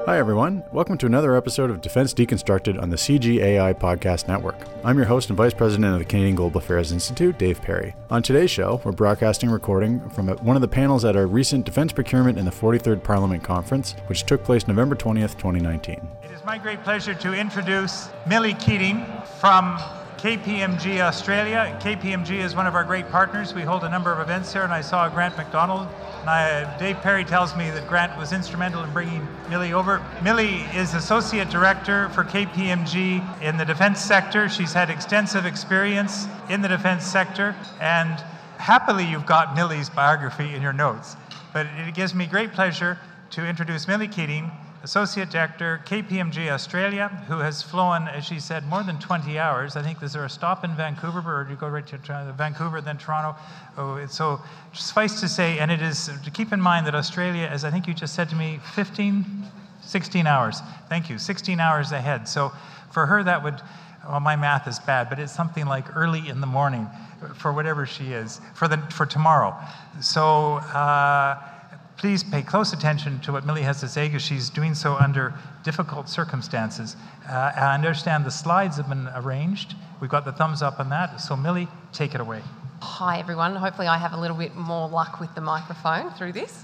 Hi everyone, welcome to another episode of Defense Deconstructed on the CGAI Podcast Network. I'm your host and Vice President of the Canadian Global Affairs Institute, Dave Perry. On today's show, we're broadcasting a recording from one of the panels at our recent Defense Procurement in the 43rd Parliament Conference, which took place November 20th, 2019. It is my great pleasure to introduce Millie Keating from KPMG Australia. KPMG is one of our great partners. We hold a number of events here, and I saw Grant MacDonald. Dave Perry tells me that Grant was instrumental in bringing Millie over. Millie is Associate Director for KPMG in the defense sector. She's had extensive experience in the defense sector, and happily you've got Millie's biography in your notes. But it gives me great pleasure to introduce Millie Keating, Associate Director, KPMG Australia, who has flown, as she said, more than 20 hours. I think, is there a stop in Vancouver, or do you go right to Vancouver, then Toronto? So suffice to say, and it is to keep in mind that Australia is, I think you just said to me, 16 hours. Thank you, 16 hours ahead. So for her, that would, well, my math is bad, but it's something like early in the morning for whatever she is, for tomorrow. So, please pay close attention to what Millie has to say, because she's doing so under difficult circumstances. I understand the slides have been arranged. We've got the thumbs up on that. So Millie, take it away. Hi everyone. Hopefully I have a little bit more luck with the microphone through this.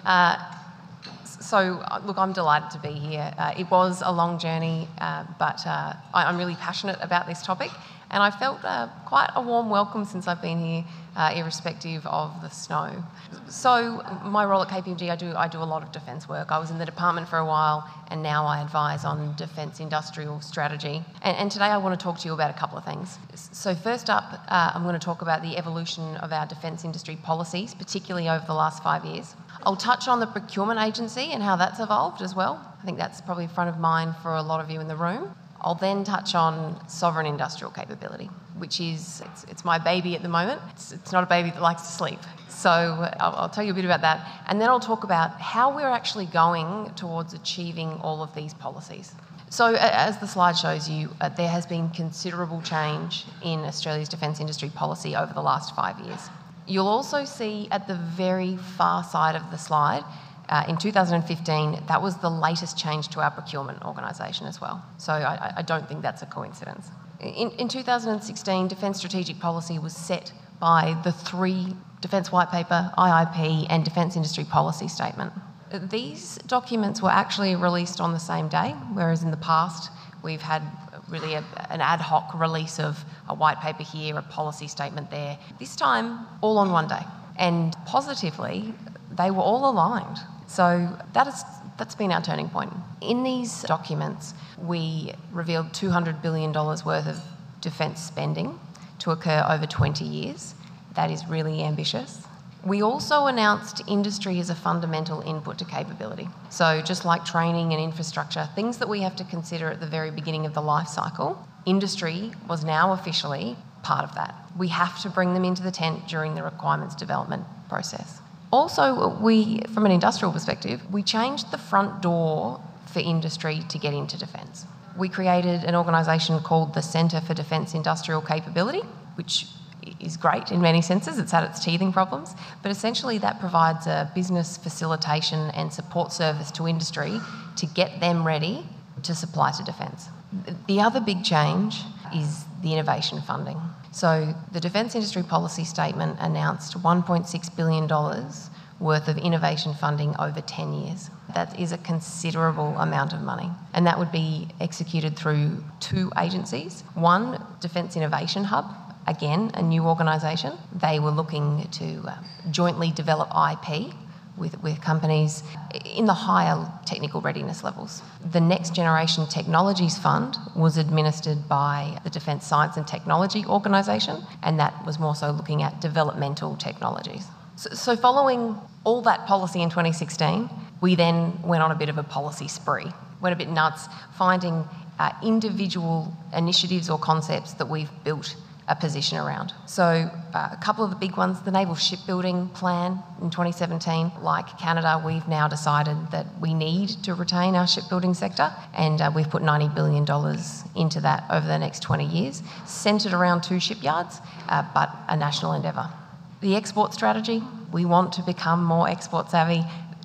Look, I'm delighted to be here. It was a long journey, but I'm really passionate about this topic, and I felt quite a warm welcome since I've been here, irrespective of the snow. So my role at KPMG, I do a lot of defence work. I was in the department for a while, and now I advise on defence industrial strategy. And today I want to talk to you about a couple of things. So first up, I'm going to talk about the evolution of our defence industry policies, particularly over the last 5 years. I'll touch on the procurement agency and how that's evolved as well. I think that's probably front of mind for a lot of you in the room. I'll then touch on sovereign industrial capability, which is, it's my baby at the moment. It's not a baby that likes to sleep. So I'll tell you a bit about that. And then I'll talk about how we're actually going towards achieving all of these policies. So as the slide shows you, there has been considerable change in Australia's defence industry policy over the last 5 years. You'll also see at the very far side of the slide, in 2015, that was the latest change to our procurement organisation as well. So I don't think that's a coincidence. In 2016, Defence Strategic Policy was set by the three Defence White Paper, IIP and Defence Industry Policy Statement. These documents were actually released on the same day, whereas in the past we've had really an ad hoc release of a white paper here, a policy statement there. This time, all on one day. And positively, they were all aligned. So that's been our turning point. In these documents, we revealed $200 billion worth of defence spending to occur over 20 years. That is really ambitious. We also announced industry as a fundamental input to capability. So just like training and infrastructure, things that we have to consider at the very beginning of the life cycle, industry was now officially part of that. We have to bring them into the tent during the requirements development process. Also, from an industrial perspective, we changed the front door for industry to get into defence. We created an organisation called the Centre for Defence Industrial Capability, which is great in many senses. It's had its teething problems, but essentially that provides a business facilitation and support service to industry to get them ready to supply to defence. The other big change is the innovation funding. So the Defence Industry Policy Statement announced $1.6 billion worth of innovation funding over 10 years. That is a considerable amount of money, and that would be executed through two agencies. One, Defence Innovation Hub, again, a new organisation. They were looking to jointly develop IP with companies in the higher technical readiness levels. The Next Generation Technologies Fund was administered by the Defence Science and Technology Organisation, and that was more so looking at developmental technologies. So following all that policy in 2016, we then went on a bit of a policy spree, went a bit nuts, finding individual initiatives or concepts that we've built a position around. So a couple of the big ones, the Naval Shipbuilding Plan in 2017, like Canada, we've now decided that we need to retain our shipbuilding sector, and we've put $90 billion into that over the next 20 years, centred around 2 shipyards, but a national endeavour. The export strategy, we want to become more export savvy.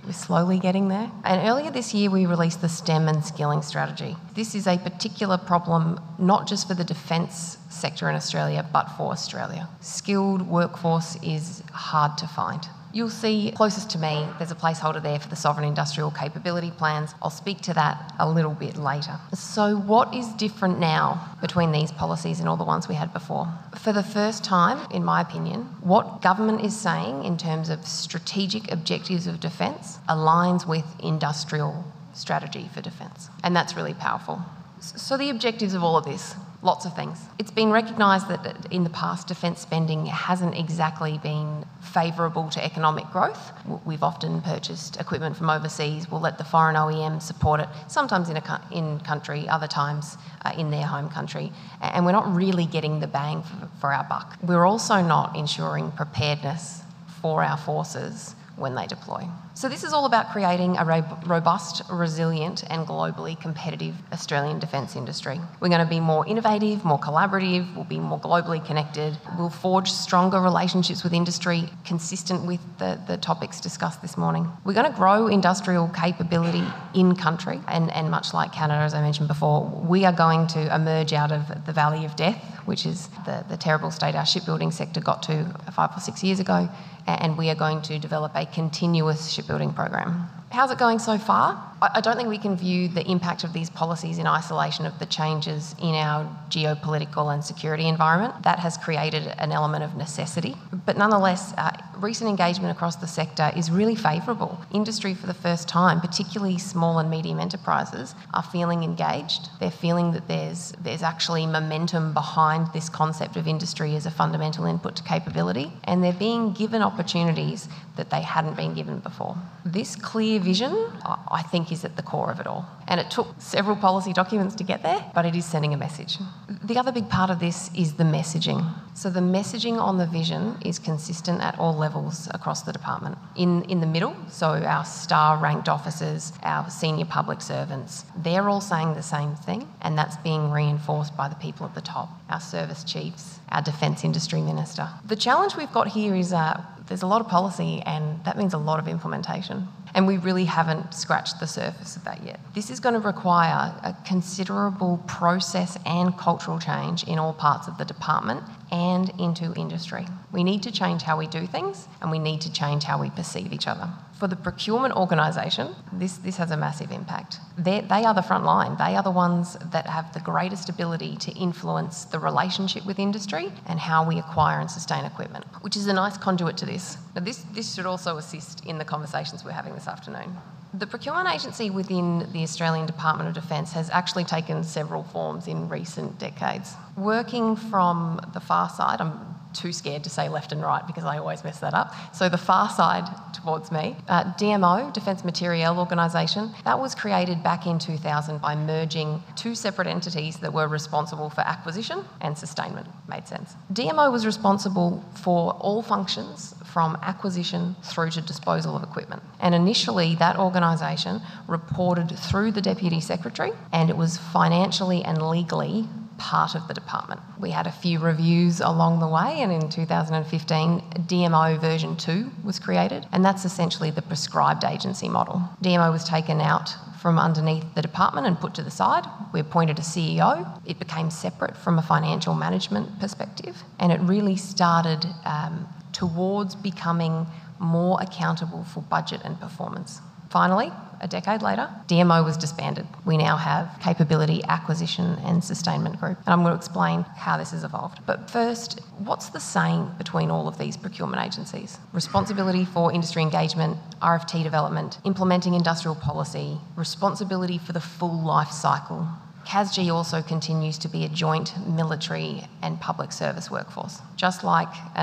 We're slowly getting there. And earlier this year, we released the STEM and Skilling Strategy. This is a particular problem, not just for the defence sector in Australia, but for Australia. Skilled workforce is hard to find. You'll see closest to me, there's a placeholder there for the sovereign industrial capability plans. I'll speak to that a little bit later. So what is different now between these policies and all the ones we had before? For the first time, in my opinion, what government is saying in terms of strategic objectives of defence aligns with industrial strategy for defence. And that's really powerful. So the objectives of all of this, lots of things. It's been recognised that in the past, defence spending hasn't exactly been favourable to economic growth. We've often purchased equipment from overseas. We'll let the foreign OEMs support it, sometimes in country, other times in their home country. And we're not really getting the bang for our buck. We're also not ensuring preparedness for our forces when they deploy. So this is all about creating a robust, resilient and globally competitive Australian defence industry. We're going to be more innovative, more collaborative, we'll be more globally connected, we'll forge stronger relationships with industry consistent with the topics discussed this morning. We're going to grow industrial capability in country and much like Canada, as I mentioned before, we are going to emerge out of the valley of death, which is the terrible state our shipbuilding sector got to 5 or 6 years ago, and we are going to develop a continuous shipbuilding program. How's it going so far? I don't think we can view the impact of these policies in isolation of the changes in our geopolitical and security environment. That has created an element of necessity. But nonetheless, recent engagement across the sector is really favourable. Industry for the first time, particularly small and medium enterprises, are feeling engaged. They're feeling that there's actually momentum behind this concept of industry as a fundamental input to capability, and they're being given opportunities that they hadn't been given before. This clear vision, I think, is at the core of it all. And it took several policy documents to get there, but it is sending a message. The other big part of this is the messaging. So the messaging on the vision is consistent at all levels across the department. In the middle, so our star-ranked officers, our senior public servants, they're all saying the same thing, and that's being reinforced by the people at the top, our service chiefs, our defence industry minister. The challenge we've got here is there's a lot of policy, and that means a lot of implementation. And we really haven't scratched the surface of that yet. This is going to require a considerable process and cultural change in all parts of the department and into industry. We need to change how we do things, and we need to change how we perceive each other. For the procurement organisation, this has a massive impact. They are the front line. They are the ones that have the greatest ability to influence the relationship with industry and how we acquire and sustain equipment, which is a nice conduit to this. Now, this should also assist in the conversations we're having this afternoon. The procurement agency within the Australian Department of Defence has actually taken several forms in recent decades. Working from the far side, I'm too scared to say left and right because I always mess that up. So the far side towards me, DMO, Defence Materiel Organisation, that was created back in 2000 by merging two separate entities that were responsible for acquisition and sustainment. Made sense. DMO was responsible for all functions from acquisition through to disposal of equipment. And initially that organisation reported through the Deputy Secretary, and it was financially and legally part of the department. We had a few reviews along the way, and in 2015 DMO version 2 was created, and that's essentially the prescribed agency model. DMO was taken out from underneath the department and put to the side. We appointed a CEO. It became separate from a financial management perspective, and it really started towards becoming more accountable for budget and performance. Finally, a decade later, DMO was disbanded. We now have Capability Acquisition and Sustainment Group, and I'm going to explain how this has evolved. But first, what's the same between all of these procurement agencies? Responsibility for industry engagement, RFT development, implementing industrial policy, responsibility for the full life cycle. CASG also continues to be a joint military and public service workforce. Just like a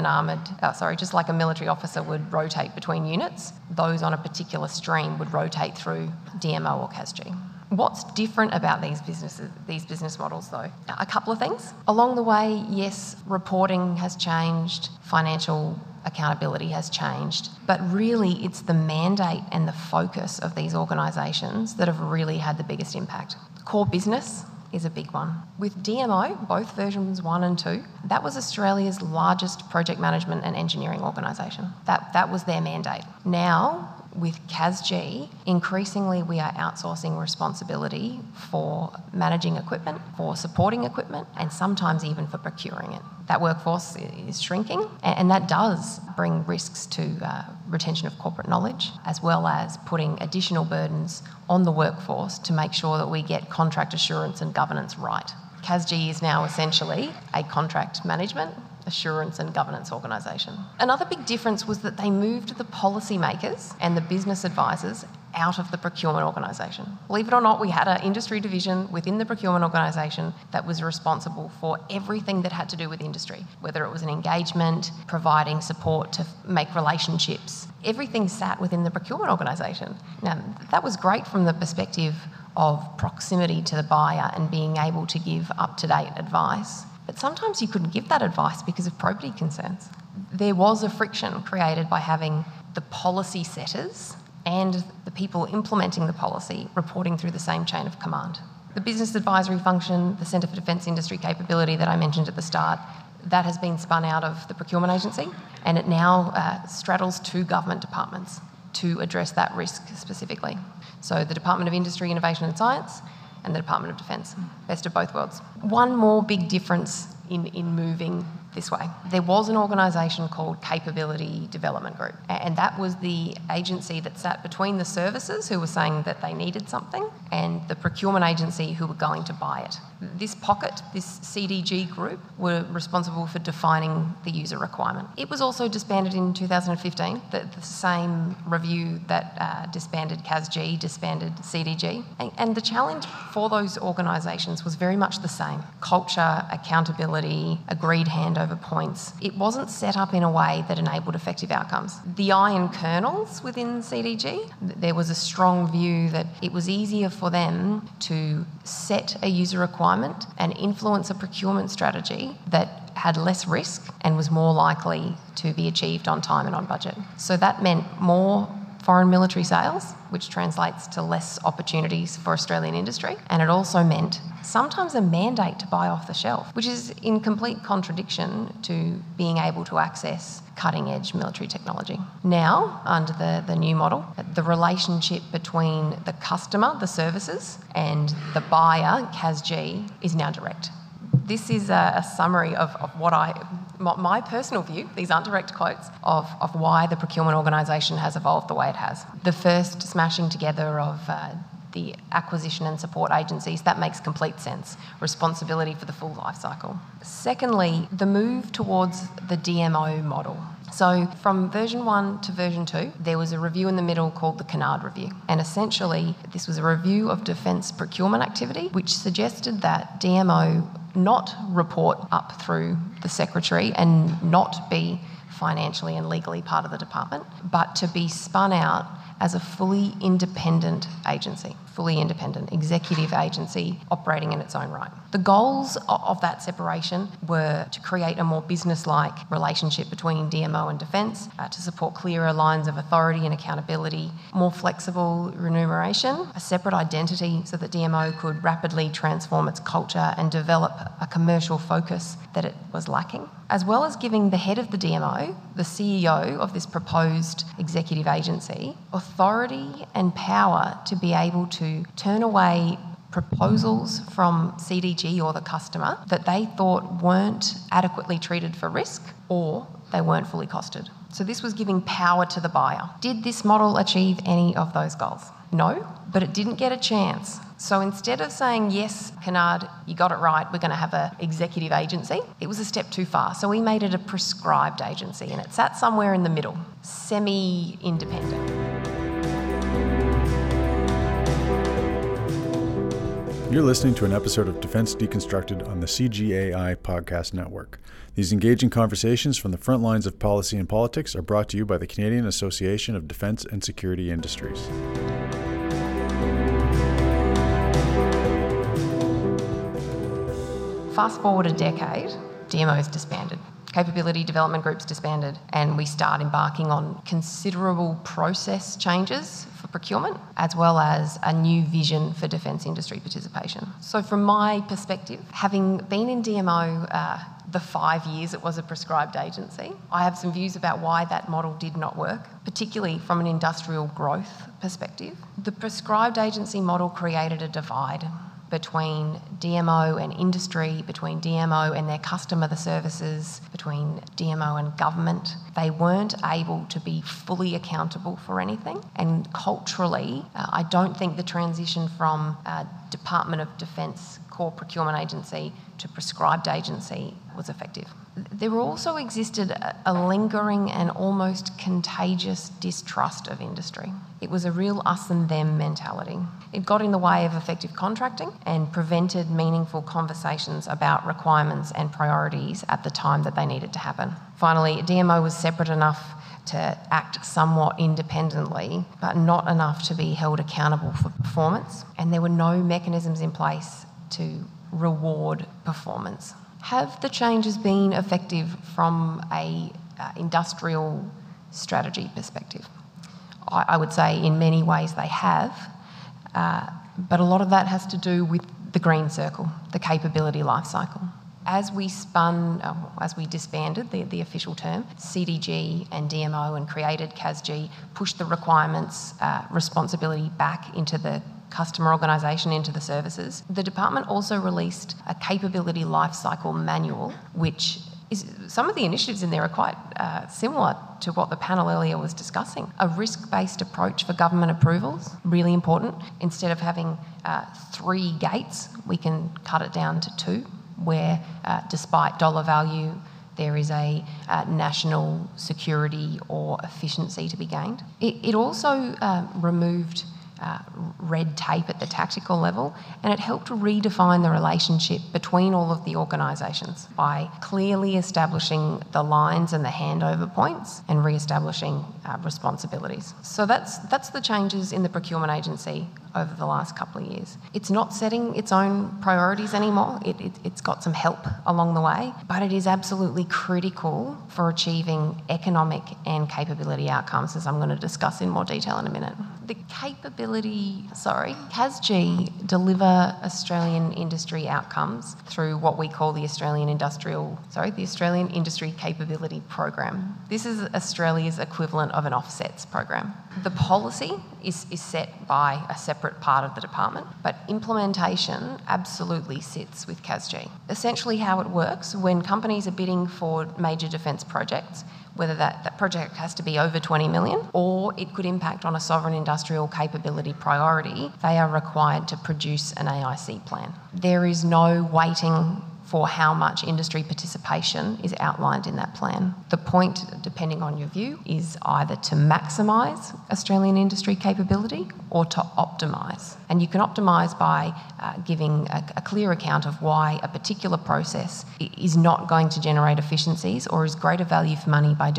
military officer would rotate between units, those on a particular stream would rotate through DMO or CASG. What's different about these business models though? A couple of things. Along the way, yes, reporting has changed, financial accountability has changed, but really it's the mandate and the focus of these organisations that have really had the biggest impact. Core business is a big one. With DMO, both versions 1 and 2, that was Australia's largest project management and engineering organisation. That was their mandate. Now, with CASG, increasingly we are outsourcing responsibility for managing equipment, for supporting equipment, and sometimes even for procuring it. That workforce is shrinking, and that does bring risks to retention of corporate knowledge, as well as putting additional burdens on the workforce to make sure that we get contract assurance and governance right. CASG is now essentially a contract management, assurance and governance organisation. Another big difference was that they moved the policymakers and the business advisors out of the procurement organisation. Believe it or not, we had an industry division within the procurement organisation that was responsible for everything that had to do with industry, whether it was an engagement, providing support to make relationships. Everything sat within the procurement organisation. Now, that was great from the perspective of proximity to the buyer and being able to give up-to-date advice. But sometimes you couldn't give that advice because of probity concerns. There was a friction created by having the policy setters and the people implementing the policy reporting through the same chain of command. The business advisory function, the Centre for Defence Industry Capability that I mentioned at the start, that has been spun out of the procurement agency, and it now straddles two government departments to address that risk specifically. So the Department of Industry, Innovation and Science and the Department of Defence, best of both worlds. One more big difference in moving this way. There was an organisation called Capability Development Group, and that was the agency that sat between the services who were saying that they needed something and the procurement agency who were going to buy it. This pocket, this CDG group, were responsible for defining the user requirement. It was also disbanded in 2015. The same review that disbanded CASG disbanded CDG. And the challenge for those organisations was very much the same. Culture, accountability, agreed handover points. It wasn't set up in a way that enabled effective outcomes. The iron kernels within CDG, there was a strong view that it was easier for them to set a user requirement and influence a procurement strategy that had less risk and was more likely to be achieved on time and on budget. So that meant more foreign military sales, which translates to less opportunities for Australian industry. And it also meant sometimes a mandate to buy off the shelf, which is in complete contradiction to being able to access cutting-edge military technology. Now, under the new model, the relationship between the customer, the services, and the buyer, CASG, is now direct. This is a summary of what my personal view, these aren't direct quotes, of why the procurement organisation has evolved the way it has. The first smashing together of the acquisition and support agencies, that makes complete sense. Responsibility for the full life cycle. Secondly, the move towards the DMO model. So from version 1 to version 2, there was a review in the middle called the Kennard Review. And essentially, this was a review of defence procurement activity, which suggested that DMO not report up through the secretary and not be financially and legally part of the department, but to be spun out as a fully independent agency, fully independent executive agency operating in its own right. The goals of that separation were to create a more business-like relationship between DMO and Defence, to support clearer lines of authority and accountability, more flexible remuneration, a separate identity so that DMO could rapidly transform its culture and develop a commercial focus that it was lacking, as well as giving the head of the DMO, the CEO of this proposed executive agency, authority and power to be able to turn away proposals from CDG or the customer that they thought weren't adequately treated for risk or they weren't fully costed. So this was giving power to the buyer. Did this model achieve any of those goals? No, but it didn't get a chance. So instead of saying, yes, Kennard, you got it right, we're going to have an executive agency, it was a step too far. So we made it a prescribed agency and it sat somewhere in the middle, semi-independent. You're listening to an episode of Defence Deconstructed on the CGAI Podcast Network. These engaging conversations from the front lines of policy and politics are brought to you by the Canadian Association of Defence and Security Industries. Fast forward a decade, DMO's disbanded. Capability Development Group's disbanded, and we start embarking on considerable process changes for procurement, as well as a new vision for defence industry participation. So from my perspective, having been in DMO the 5 years it was a prescribed agency. I have some views about why that model did not work, particularly from an industrial growth perspective. The prescribed agency model created a divide between DMO and industry, between DMO and their customer, the services, between DMO and government. They weren't able to be fully accountable for anything. And culturally, I don't think the transition from Department of Defence core procurement agency to prescribed agency was effective. There also existed a lingering and almost contagious distrust of industry. It was a real us and them mentality. It got in the way of effective contracting and prevented meaningful conversations about requirements and priorities at the time that they needed to happen. Finally, DMO was separate enough to act somewhat independently, but not enough to be held accountable for performance, and there were no mechanisms in place to reward performance. Have the changes been effective from a industrial strategy perspective? I would say in many ways they have, but a lot of that has to do with the green circle, the capability life cycle. As we disbanded, the official term, CDG and DMO, and created CASG, pushed the requirements responsibility back into the customer organisation, into the services. The department also released a capability lifecycle manual, which is, some of the initiatives in there are quite similar to what the panel earlier was discussing. A risk-based approach for government approvals, really important. Instead of having 3 gates, we can cut it down to 2, where despite dollar value, there is a national security or efficiency to be gained. It also removed red tape at the tactical level, and it helped to redefine the relationship between all of the organisations by clearly establishing the lines and the handover points and re-establishing responsibilities. So that's the changes in the procurement agency over the last couple of years. It's not setting its own priorities anymore. It's got some help along the way, but it is absolutely critical for achieving economic and capability outcomes, as I'm going to discuss in more detail in a minute. The CASG deliver Australian industry outcomes through what we call the Australian Industry Capability Program. This is Australia's equivalent of an offsets program. The policy is set by a separate part of the department, but implementation absolutely sits with CASG. Essentially how it works, when companies are bidding for major defence projects, whether that project has to be over 20 million or it could impact on a sovereign industrial capability priority, they are required to produce an AIC plan. There is no waiting for how much industry participation is outlined in that plan. The point, depending on your view, is either to maximise Australian industry capability or to optimise. And you can optimise by giving a clear account of why a particular process is not going to generate efficiencies or is greater value for money by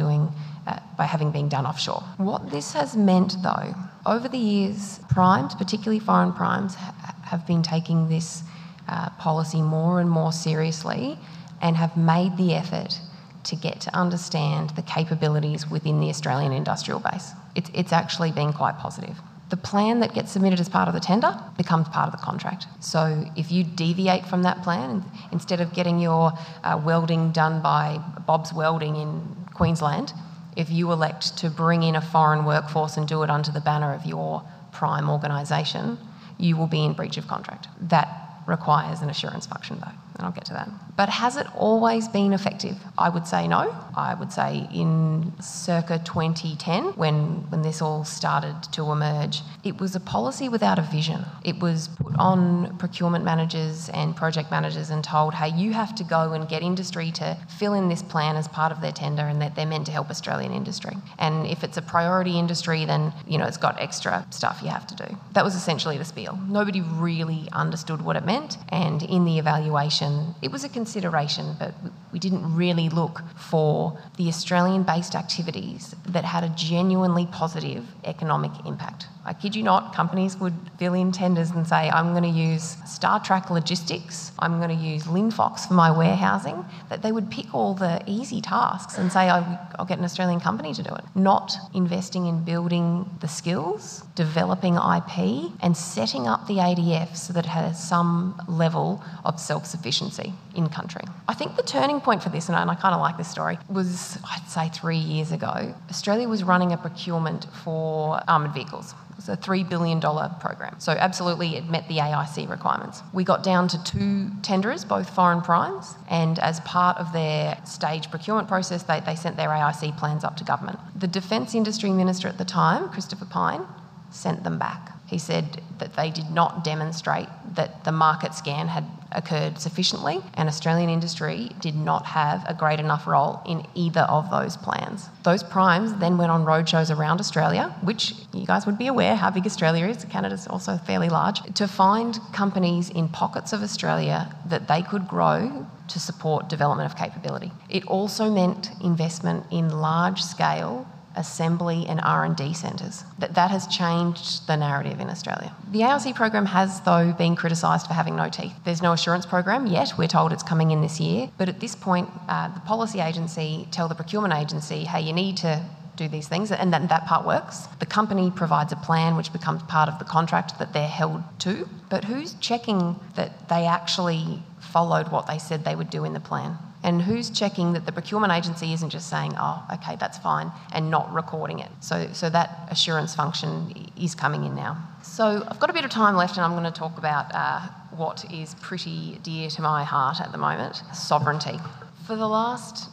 having been done offshore. What this has meant, though, over the years, primes, particularly foreign primes, have been taking this policy more and more seriously and have made the effort to get to understand the capabilities within the Australian industrial base. It's actually been quite positive. The plan that gets submitted as part of the tender becomes part of the contract. So if you deviate from that plan, instead of getting your welding done by Bob's Welding in Queensland, if you elect to bring in a foreign workforce and do it under the banner of your prime organisation, you will be in breach of contract. That requires an assurance function, though, and I'll get to that. But has it always been effective? I would say no. I would say in circa 2010, when this all started to emerge, it was a policy without a vision. It was put on procurement managers and project managers and told, hey, you have to go and get industry to fill in this plan as part of their tender, and that they're meant to help Australian industry. And if it's a priority industry, then, it's got extra stuff you have to do. That was essentially the spiel. Nobody really understood what it meant, and in the evaluation, it was a consideration, but we didn't really look for the Australian-based activities that had a genuinely positive economic impact. I kid you not, companies would fill in tenders and say, I'm going to use Star Track Logistics, I'm going to use Linfox for my warehousing, that they would pick all the easy tasks and say, I'll get an Australian company to do it. Not investing in building the skills, developing IP, and setting up the ADF so that it has some level of self-sufficiency in country. I think the turning point for this, and I kind of like this story, was, I'd say 3 years ago. Australia was running a procurement for armoured vehicles. It was a $3 billion program. So absolutely it met the AIC requirements. We got down to 2 tenderers, both foreign primes, and as part of their stage procurement process, they sent their AIC plans up to government. The Defence Industry Minister at the time, Christopher Pyne, sent them back. He said that they did not demonstrate that the market scan had occurred sufficiently, and Australian industry did not have a great enough role in either of those plans. Those primes then went on roadshows around Australia, which you guys would be aware how big Australia is, Canada's also fairly large, to find companies in pockets of Australia that they could grow to support development of capability. It also meant investment in large-scale assembly and R&D centres. That has changed the narrative in Australia. The AIC program has, though, been criticised for having no teeth. There's no assurance program yet. We're told it's coming in this year. But at this point, the policy agency tell the procurement agency, hey, you need to do these things, and that part works. The company provides a plan which becomes part of the contract that they're held to. But who's checking that they actually followed what they said they would do in the plan? And who's checking that the procurement agency isn't just saying, oh, okay, that's fine, and not recording it? So that assurance function is coming in now. So I've got a bit of time left, and I'm going to talk about what is pretty dear to my heart at the moment, sovereignty. For the last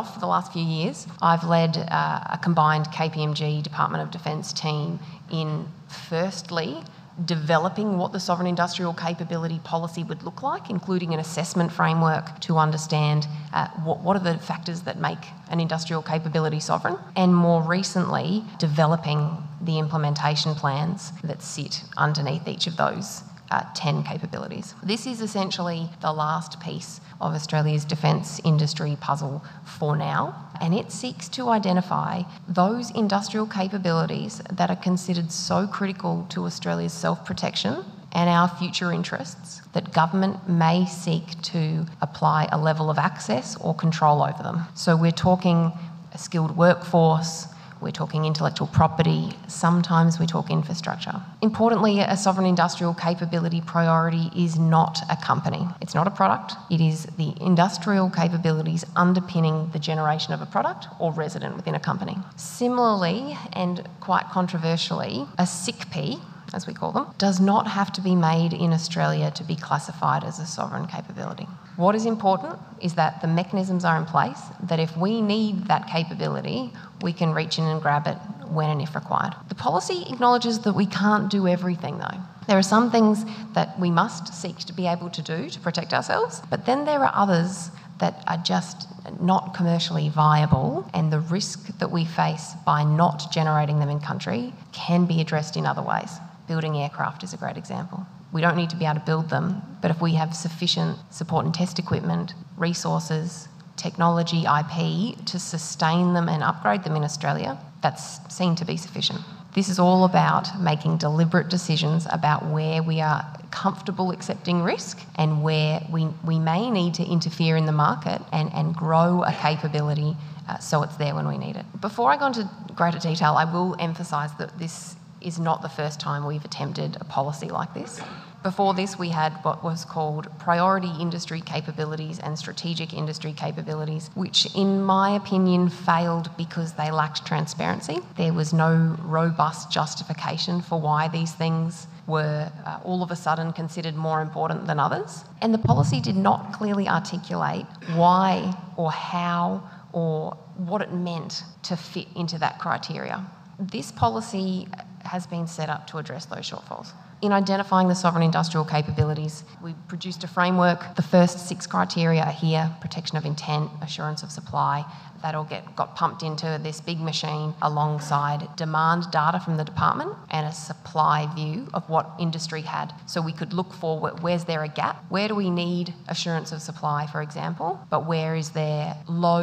few years, I've led a combined KPMG Department of Defence team in, firstly, developing what the sovereign industrial capability policy would look like, including an assessment framework to understand what are the factors that make an industrial capability sovereign, and more recently, developing the implementation plans that sit underneath each of those 10 capabilities. This is essentially the last piece of Australia's defence industry puzzle for now, and it seeks to identify those industrial capabilities that are considered so critical to Australia's self-protection and our future interests that government may seek to apply a level of access or control over them. So we're talking a skilled workforce, we're talking intellectual property, sometimes we talk infrastructure. Importantly, a sovereign industrial capability priority is not a company. It's not a product. It is the industrial capabilities underpinning the generation of a product or resident within a company. Similarly, and quite controversially, a SICP, as we call them, does not have to be made in Australia to be classified as a sovereign capability. What is important is that the mechanisms are in place, that if we need that capability, we can reach in and grab it when and if required. The policy acknowledges that we can't do everything, though. There are some things that we must seek to be able to do to protect ourselves, but then there are others that are just not commercially viable, and the risk that we face by not generating them in country can be addressed in other ways. Building aircraft is a great example. We don't need to be able to build them, but if we have sufficient support and test equipment, resources, technology, IP to sustain them and upgrade them in Australia, that's seen to be sufficient. This is all about making deliberate decisions about where we are comfortable accepting risk and where we may need to interfere in the market and grow a capability so it's there when we need it. Before I go into greater detail, I will emphasise that this is not the first time we've attempted a policy like this. Before this, we had what was called priority industry capabilities and strategic industry capabilities, which in my opinion failed because they lacked transparency. There was no robust justification for why these things were all of a sudden considered more important than others. And the policy did not clearly articulate why or how or what it meant to fit into that criteria. This policy has been set up to address those shortfalls. In identifying the sovereign industrial capabilities, we produced a framework. The first 6 criteria are here: protection of intent, assurance of supply. That all got pumped into this big machine alongside demand data from the department and a supply view of what industry had. So we could look for where's there a gap? Where do we need assurance of supply, for example, but where is there low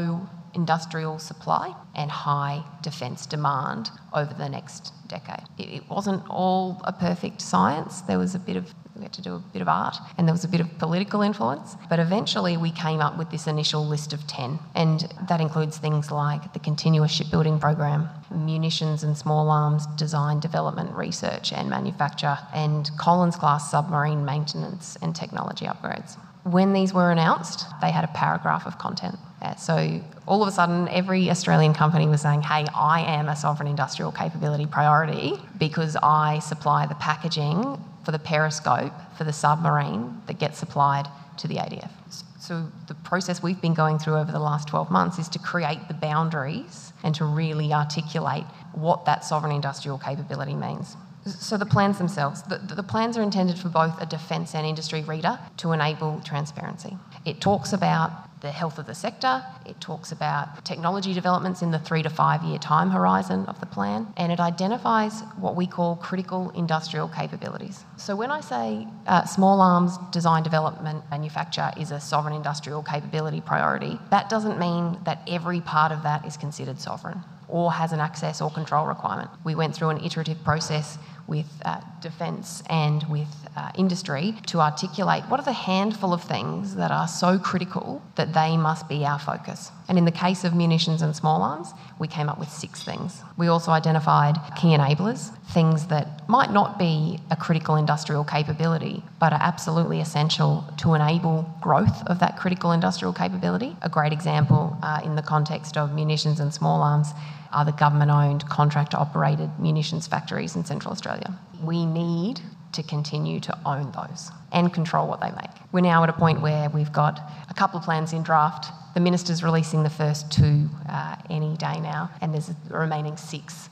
industrial supply and high defence demand over the next decade. It wasn't all a perfect science. We had to do a bit of art, and there was a bit of political influence. But eventually we came up with this initial list of 10, and that includes things like the Continuous Shipbuilding Program, munitions and small arms design, development, research and manufacture, and Collins-class submarine maintenance and technology upgrades. When these were announced, they had a paragraph of content. So all of a sudden, every Australian company was saying, hey, I am a sovereign industrial capability priority because I supply the packaging for the periscope for the submarine that gets supplied to the ADF. So the process we've been going through over the last 12 months is to create the boundaries and to really articulate what that sovereign industrial capability means. So the plans themselves, the plans are intended for both a defence and industry reader to enable transparency. It talks about the health of the sector, it talks about technology developments in the 3 to 5 year time horizon of the plan, and it identifies what we call critical industrial capabilities. So when I say small arms design, development, manufacture is a sovereign industrial capability priority, that doesn't mean that every part of that is considered sovereign or has an access or control requirement. We went through an iterative process with defence and with industry to articulate what are the handful of things that are so critical that they must be our focus. And in the case of munitions and small arms, we came up with 6 things. We also identified key enablers, things that might not be a critical industrial capability, but are absolutely essential to enable growth of that critical industrial capability. A great example in the context of munitions and small arms are the government-owned, contractor-operated munitions factories in Central Australia. We need to continue to own those and control what they make. We're now at a point where we've got a couple of plans in draft. The Minister's releasing the first 2 any day now, and there's remaining 6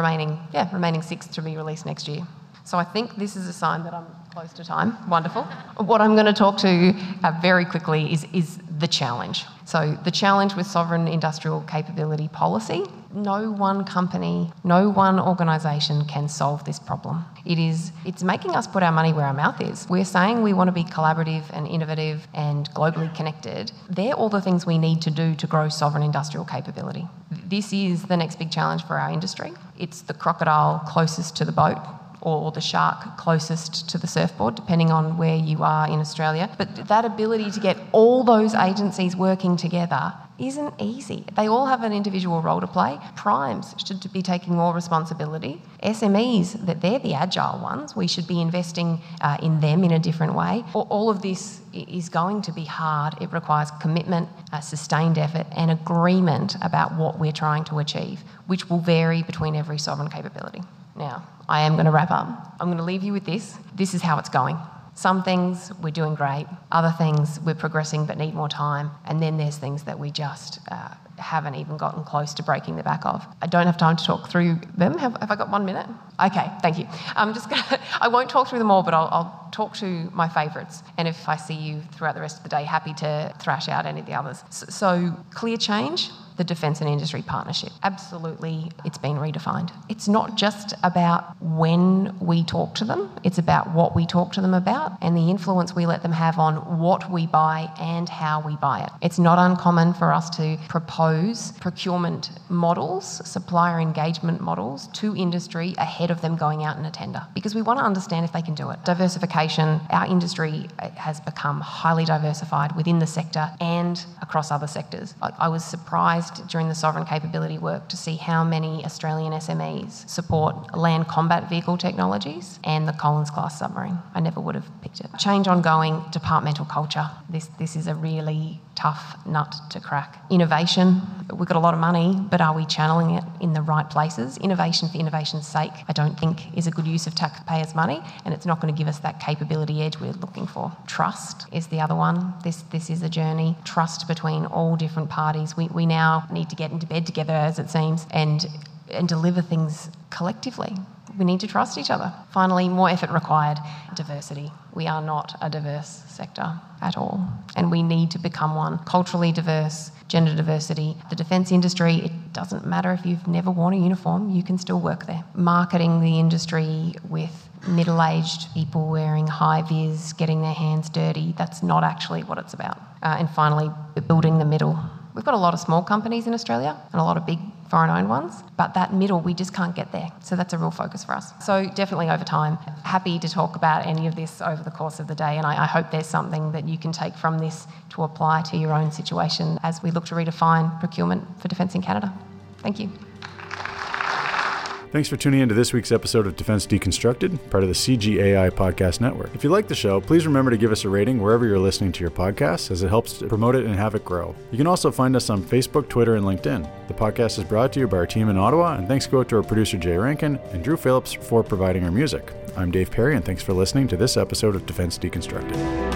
to be released next year. So I think this is a sign that I'm close to time. Wonderful. What I'm going to talk to very quickly is the challenge. So the challenge with sovereign industrial capability policy, no one company, no one organisation can solve this problem. It's making us put our money where our mouth is. We're saying we want to be collaborative and innovative and globally connected. They're all the things we need to do to grow sovereign industrial capability. This is the next big challenge for our industry. It's the crocodile closest to the boat, or the shark closest to the surfboard, depending on where you are in Australia. But that ability to get all those agencies working together isn't easy. They all have an individual role to play. Primes should be taking more responsibility. SMEs, that they're the agile ones. We should be investing in them in a different way. All of this is going to be hard. It requires commitment, sustained effort, and agreement about what we're trying to achieve, which will vary between every sovereign capability. Now, I am going to wrap up. I'm going to leave you with this. This is how it's going. Some things we're doing great, other things we're progressing but need more time, and then there's things that we just haven't even gotten close to breaking the back of. I don't have time to talk through them. Have I got 1 minute? Okay, thank you. I won't talk through them all, but I'll talk to my favourites. And if I see you throughout the rest of the day, happy to thrash out any of the others. So clear change. The defence and industry partnership. Absolutely, it's been redefined. It's not just about when we talk to them, it's about what we talk to them about and the influence we let them have on what we buy and how we buy it. It's not uncommon for us to propose procurement models, supplier engagement models to industry ahead of them going out in a tender, because we want to understand if they can do it. Diversification, our industry has become highly diversified within the sector and across other sectors. I was surprised during the sovereign capability work to see how many Australian SMEs support land combat vehicle technologies and the Collins-class submarine. I never would have picked it. Change ongoing, departmental culture. This is a really tough nut to crack. Innovation, we've got a lot of money, but are we channeling it in the right places? Innovation for innovation's sake, I don't think is a good use of taxpayers' money, and it's not going to give us that capability edge we're looking for. Trust is the other one. This is a journey. Trust between all different parties. We now need to get into bed together, as it seems, and deliver things collectively. We need to trust each other. Finally, more effort required. Diversity. We are not a diverse sector at all, and we need to become one. Culturally diverse, gender diversity. The defence industry, it doesn't matter if you've never worn a uniform, you can still work there. Marketing the industry with middle-aged people wearing high-vis, getting their hands dirty, that's not actually what it's about. And finally, building the middle. We've got a lot of small companies in Australia and a lot of big foreign-owned ones, but that middle, we just can't get there. So that's a real focus for us. So definitely over time, happy to talk about any of this over the course of the day, and I hope there's something that you can take from this to apply to your own situation as we look to redefine procurement for defence in Canada. Thank you. Thanks for tuning in to this week's episode of Defense Deconstructed, part of the CGAI Podcast Network. If you like the show, please remember to give us a rating wherever you're listening to your podcasts, as it helps to promote it and have it grow. You can also find us on Facebook, Twitter, and LinkedIn. The podcast is brought to you by our team in Ottawa, and thanks go out to our producer Jay Rankin and Drew Phillips for providing our music. I'm Dave Perry, and thanks for listening to this episode of Defense Deconstructed.